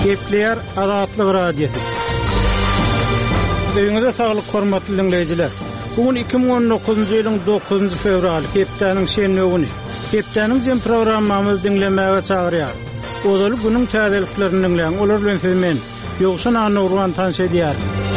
Kepler Azatlyk Radiosu. Öňüňizde saglyk hormatly dinleýijiler. Bugün 2019-njy ýylyň 9-njy fevral, hepdeniň şenli güni. Hepdeniň jem programmamyzy dinlemäge çagyrýar. Odaly günüň täzeliklerini dinleýän, olar bilen men Ýogşan Anurwan tanış edýär.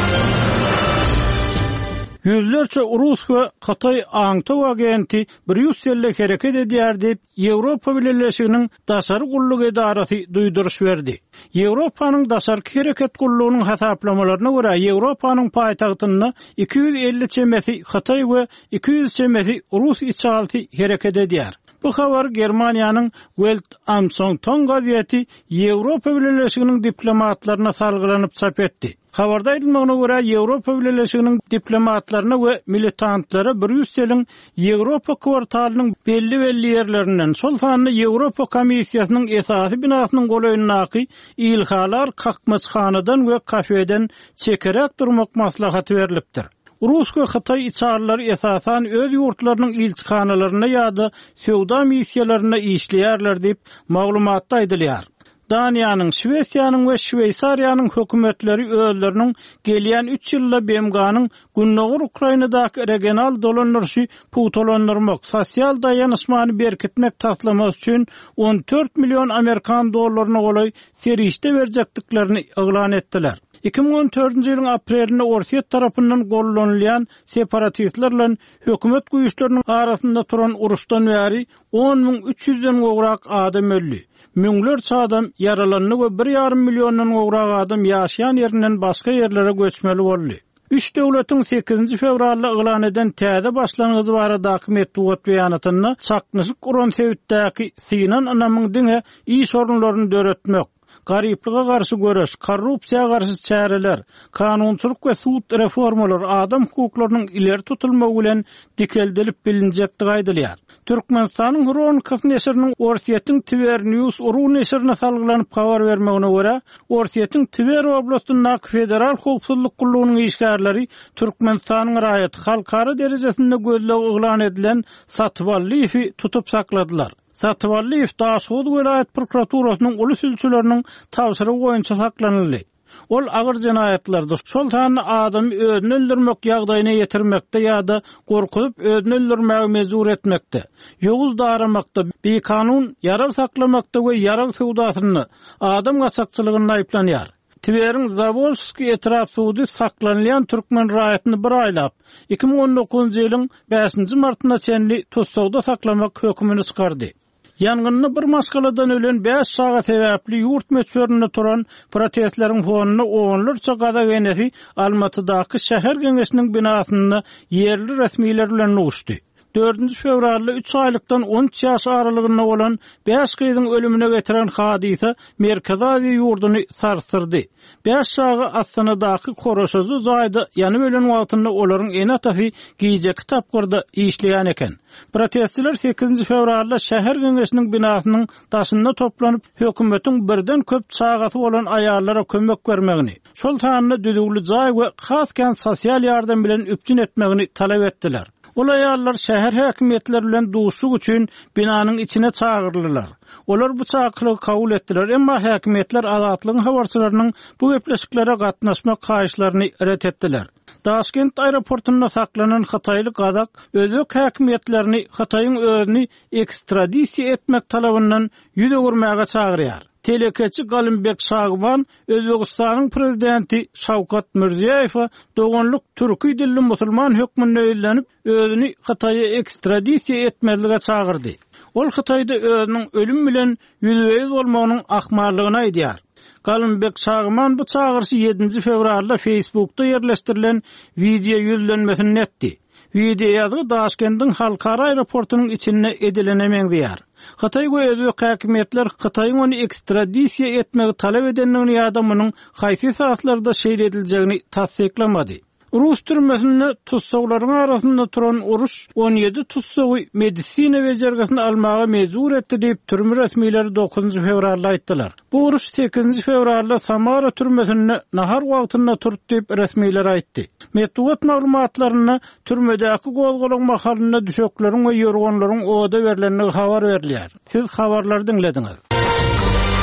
Yüzlerce Rus we Hatay aňty agenti Brüsselde hereket edýär diýip Ýewropa Birleşiginiň daşary gulluk edarasy duýduruş berdi. Ýewropanyň daşary hereket gullugynyň hasaplamalarına görä Ýewropanyň paýtagtyna 250 çemesi Hatay we 200 çemesi Rus içalty hereket edýär. Bu habar Germaniýanyň Welt am Sonntag gazeti Ýewropa Birleşiginiň diplomatlaryna salgylanyp çap etdi. Habarda aýdylmagyna görä Ýewropa Birleşiginiň diplomatlaryna we militantlara Brüsseliň Ýewropa kwartalynyň belli ýerlerinden şol sanyny Ýewropa Komissiýasynyň esasy binasynyň golaýynaky ilhalar kakmaçhanadan we kafeden çekerek durmak maslahaty berilipdir. Rus we Hatay içarlary esasan öz ýurtlarynyň ilçihanalaryna ýa-da sowda missiýalaryna işleýärler diýip maglumatda aýdylýar. Daniýanyň, Şwesiýanyň we Şweýsariýanyň hökümetleri özleriniň gelýän 3 ýylda BMG-nyň Gündoğur Ukrainadaky regional dolanýarsy putolandyrmak, sosial daýanyşmany berkitmek taslamak üçin 14 milyon Amerikan dollaryna golay serişde berjekdiklerini eglan etdiler. 2014-nji ýylyň aprelinde Orsiýet tarapyndan gollanylýan separatistlerle hökümet güýçleriniň arasynda turan uruşdan bäri 10.300-den gowrak adam öldi. Müňlerçe adam yaralandy we 1,5 milyondan gowrak adam ýaşaýan ýerinden başga ýerlere göçmeli boldy. 3 döwletiň 8 fevralda eglan eden täze başlangyzy barada Medwet beýanatyna çaknyşyk guran sebäpdäki Sinan anamyň diňe iş sorunlaryny döretmek, garyplyga garşy göreş, korrupsiýaga garşy çäreler, kanunçylyk we sud reformalar adam hukuklarynyň ileri tutulmagy bilen dikeldelip bilinjekdigi aýdylýar. Türkmenistanyň Hronkov neşriniň Orsiýetiň Tver News uru neşrine salgylanyp habar bermegine görä, Orsiýetiň Tver oblastynyň federal howpsuzlyk gullugynyň işgärleri Türkmenistanyň raýaty halkara derejesinde gözleg eglan edilen Satvalliýewi tutup sakladylar. Satvalliýew Daşgud vilayet prokuraturasynyň ulus ilçileriniň tawsyry boýunça saklanyldy. Ol agyr jenaýatlarda şol sany adamy özüni öldürmek ýagdaýyna ýetirmekde ýa-da gorkup özüni öldürmäge mejbur etmekde. Ýogul daramakda, bekanun yarar saklamakda we yarar sowdasyny, adam gaçakçylygyny aýplanýar. Tveriň Zavolski etraf sudy saklanýan türkmen raýatyny bir aýlap 2019-njy ýylyň 5-nji martyna çenli tutsagda saklamak hökmüni çykardy. Ýangynny bir maskaladan ölen 5 sagat sebäpli ýurt meçberinde turan protestleriň fonuny onlarça gada genesi Almatydaky şäher geňeşiniň binasyna yerli resmiýetler bilen uçdy. 4 fevralda 3 aýlykdan 13 ýaş aralygynda bolan 5 gyzyň ölümine getiren hadisa Merkez Aziýa ýurduny sarsyrdy. 5 saga Astanadaky Koroşozu zaýda ýanyp ölen wagtynda olaryň enatasy giýjek tapgyrda işleýän eken. Protestçiler 8 fevralda şäher geňeşiniň binasynyň daşynda toplanyp hökümetiň birden köp sagasy bolan aýallara kömek bermegini, şol sanyny düzgünli jaý we hasken sosial ýardam bilen üpjün etmegini talap etdiler. Ol aýallar şäher häkimetleri bilen duşuk üçin binanyň içine çağırdylar. Olar bu çağrılygy kabul etdiler, emma häkimetler azatlygyň habarçylarynyň bu gepleşiklere gatnaşmak haýyşlaryny ret etdiler. Taşkent aeroportunda saklanan Hatayly gazak özök häkimetlerini Hataýyň özüni ekstradisiýa etmek talabyndan ýüze gurmaga çagyrýar. Telekeçi Galimbek Şagban, Özbegistanyň prezidenti Şawkat Mirziýew doganlyk türki dilli musulman hökmüne öýlenip özüni Hataýa ekstradisiýa etmezlige çagyrdy. Ol Hataýda özüniň ölüm bilen ýüzbeýiz bolmagynyň ahmarlygyny aýdýar. Galimbek Şagman bu çagyrşy 7 fevralda Facebook'ta ýerleşdirilen video ýüzlenmesini etdi. Video ýazy Daşkendiň halkara aeroportunyň içinde edilenemeň diýär. Hatay we özbek häkimetler Hataýyň ony ekstradisiýa etmegi talap edenligini ýa-da munyň haýsy saatlarda şeýle ediljegini tasdiklamady. Rus türmesinde tutsaglaryň arasynda turan uruş 17 tutsagy medisina bejergesini almaga mejbur etdi diýip türme resmiýetleri 9 fevralda aýtdylar. Bu uruş 8 fevralda Samara türmesinde nahar wagtynda turdy diýip resmiýetler aýtdy. Medwet maglumatlaryna türmedäki gozgolaň mahalynda düşekleriň we ýorgonlaryň oda berilenligi habar berilýär. Siz habarlary dinlediňiz.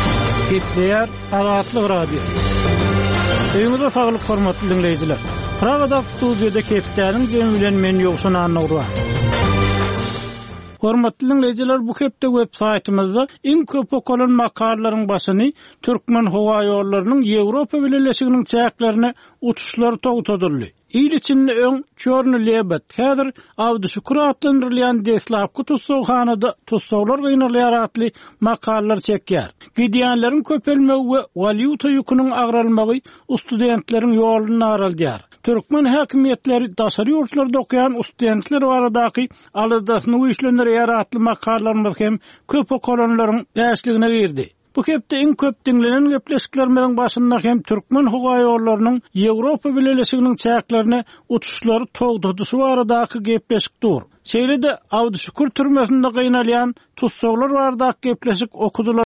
Hitler Azatlyk Radio. Öňüňizde saglyk hormatly dinleýijiler. Pragada studiýada Keptäniň jemi bilen men ýoksun anawra. Hormatly dinleýijiler, bu hepde web saytymyzda iň köp okulan makalalaryň başyny Türkmen howa ýollarynyň Ýewropa Birleşiginiň çäklerini uçuşlary togutdyrdy. İl içinde öň Çorny Lebet, häzir Abdüşükür adlandyrylýan Deslavky tutsawhanada tutsawlar gynalýar atly makalalar çekýär. Gidiýänleriň köpelmegi we valyuta ýüküniň agralmagy studentleriň ýoluny araldyar. Türkmen häkimetleri daşary ýurtlarda okuyan studentler baradaky aladasyny güýçlendirýär atly makalalar hem köp okulanlaryň därsligine girdi. Bu hepde iň köp dinlenen gepleşiklerimiň başynda hem Türkmen howa ýollarynyň Ýewropa Birleşiginiň çäklerini uçuşlary togdudysy baradaky gepleşikdir. Şeýlede Abdüşükür türmesinde gynalýan tutsawlar baradaky gepleşik okudular